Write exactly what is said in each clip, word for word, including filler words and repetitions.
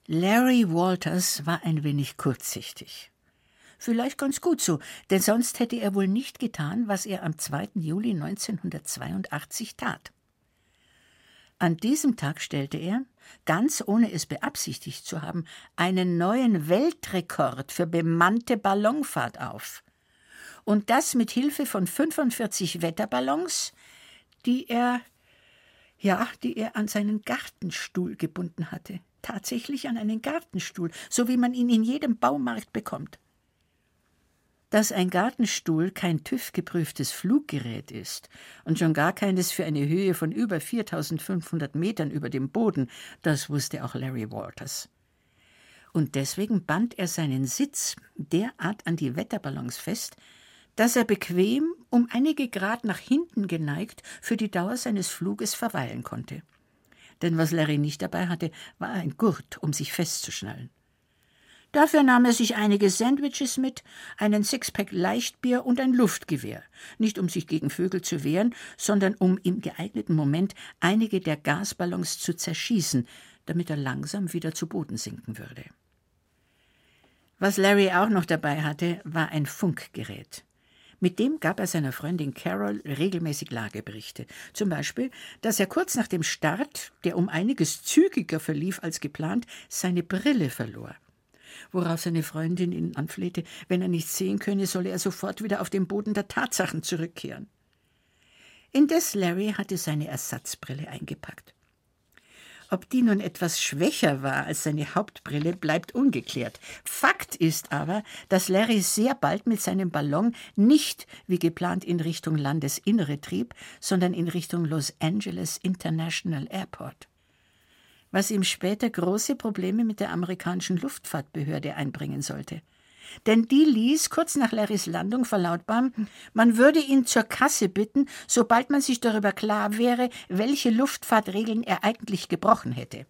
Larry Walters war ein wenig kurzsichtig. Vielleicht ganz gut so, denn sonst hätte er wohl nicht getan, was er am zweiten Juli neunzehnhundertzweiundachtzig tat. An diesem Tag stellte er, ganz ohne es beabsichtigt zu haben, einen neuen Weltrekord für bemannte Ballonfahrt auf. Und das mit Hilfe von fünfundvierzig Wetterballons, die er, ja, die er an seinen Gartenstuhl gebunden hatte. Tatsächlich an einen Gartenstuhl, so wie man ihn in jedem Baumarkt bekommt. Dass ein Gartenstuhl kein TÜV-geprüftes Fluggerät ist und schon gar keines für eine Höhe von über viertausendfünfhundert Metern über dem Boden, das wusste auch Larry Walters. Und deswegen band er seinen Sitz derart an die Wetterballons fest, dass er bequem, um einige Grad nach hinten geneigt, für die Dauer seines Fluges verweilen konnte. Denn was Larry nicht dabei hatte, war ein Gurt, um sich festzuschnallen. Dafür nahm er sich einige Sandwiches mit, einen Sixpack Leichtbier und ein Luftgewehr, nicht um sich gegen Vögel zu wehren, sondern um im geeigneten Moment einige der Gasballons zu zerschießen, damit er langsam wieder zu Boden sinken würde. Was Larry auch noch dabei hatte, war ein Funkgerät. Mit dem gab er seiner Freundin Carol regelmäßig Lageberichte. Zum Beispiel, dass er kurz nach dem Start, der um einiges zügiger verlief als geplant, seine Brille verlor. Worauf seine Freundin ihn anflehte, wenn er nichts sehen könne, solle er sofort wieder auf den Boden der Tatsachen zurückkehren. Indes Larry hatte seine Ersatzbrille eingepackt. Ob die nun etwas schwächer war als seine Hauptbrille, bleibt ungeklärt. Fakt ist aber, dass Larry sehr bald mit seinem Ballon nicht wie geplant in Richtung Landesinnere trieb, sondern in Richtung Los Angeles International Airport. Was ihm später große Probleme mit der amerikanischen Luftfahrtbehörde einbringen sollte. Denn die ließ kurz nach Larrys Landung verlautbaren, man würde ihn zur Kasse bitten, sobald man sich darüber klar wäre, welche Luftfahrtregeln er eigentlich gebrochen hätte.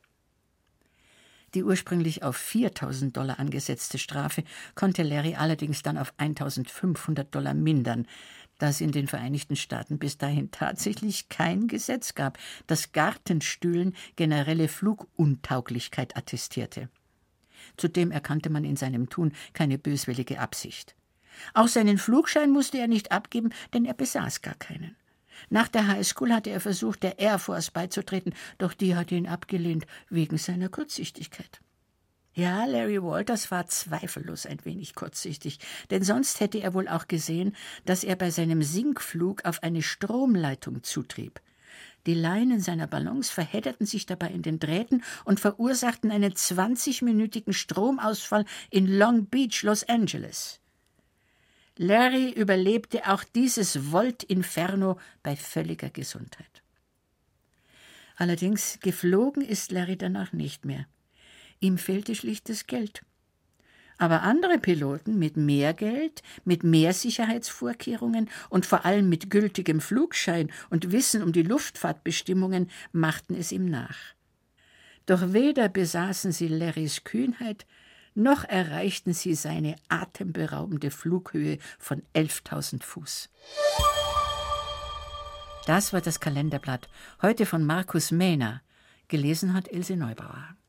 Die ursprünglich auf viertausend Dollar angesetzte Strafe konnte Larry allerdings dann auf eintausendfünfhundert Dollar mindern, da es in den Vereinigten Staaten bis dahin tatsächlich kein Gesetz gab, das Gartenstühlen generelle Fluguntauglichkeit attestierte. Zudem erkannte man in seinem Tun keine böswillige Absicht. Auch seinen Flugschein musste er nicht abgeben, denn er besaß gar keinen. Nach der Highschool hatte er versucht, der Air Force beizutreten, doch die hatte ihn abgelehnt, wegen seiner Kurzsichtigkeit. Ja, Larry Walters war zweifellos ein wenig kurzsichtig, denn sonst hätte er wohl auch gesehen, dass er bei seinem Sinkflug auf eine Stromleitung zutrieb. Die Leinen seiner Ballons verhedderten sich dabei in den Drähten und verursachten einen zwanzigminütigen Stromausfall in Long Beach, Los Angeles. Larry überlebte auch dieses Volt-Inferno bei völliger Gesundheit. Allerdings geflogen ist Larry danach nicht mehr. Ihm fehlte schlicht das Geld. Aber andere Piloten mit mehr Geld, mit mehr Sicherheitsvorkehrungen und vor allem mit gültigem Flugschein und Wissen um die Luftfahrtbestimmungen machten es ihm nach. Doch weder besaßen sie Larrys Kühnheit, noch erreichten sie seine atemberaubende Flughöhe von elftausend Fuß. Das war das Kalenderblatt, heute von Markus Mähner. Gelesen hat Ilse Neubauer.